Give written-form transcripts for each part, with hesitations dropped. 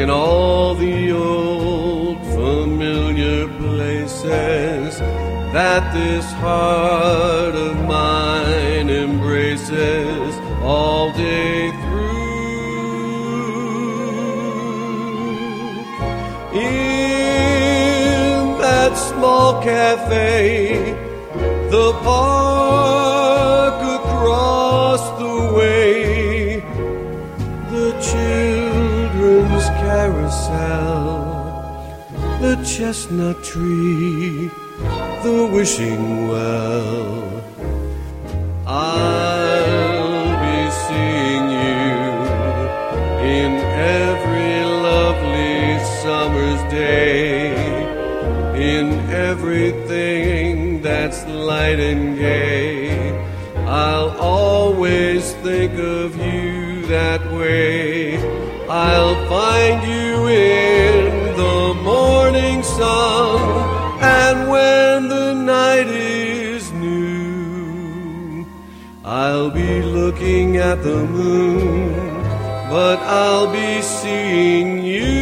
in all the old familiar places that this heart of mine embraces all day through. In that small cafe, the park across the way, the children's carousel, the chestnut tree, the wishing well. I'll be seeing you in every lovely summer's day, in everything that's light and gay. I'll always think of you that way. I'll find you in the morning sun, and when the night is new, I'll be looking at the moon, but I'll be seeing you.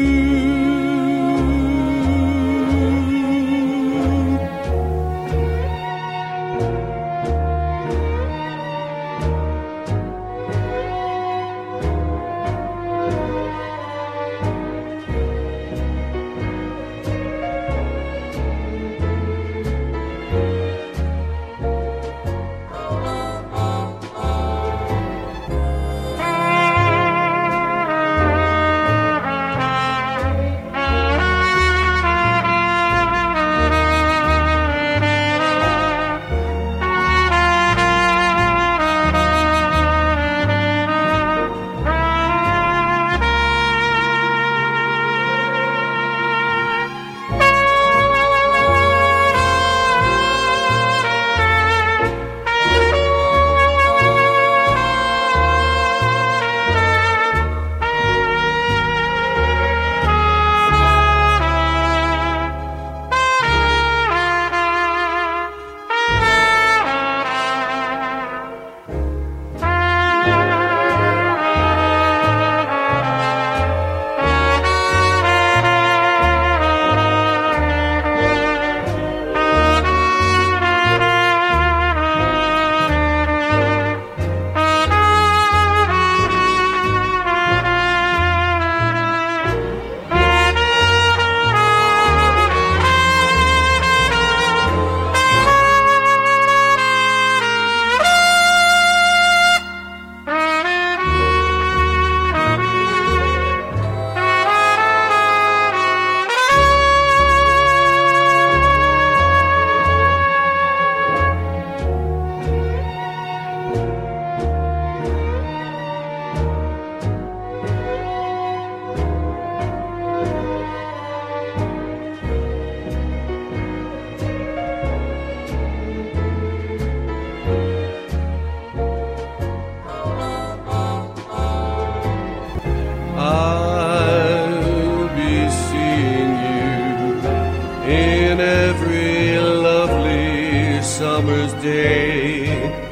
Summer's day,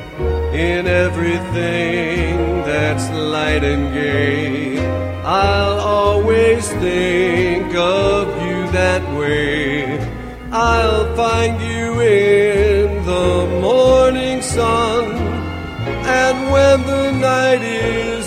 in everything that's light and gay. I'll always think of you that way. I'll find you in the morning sun, and when the night is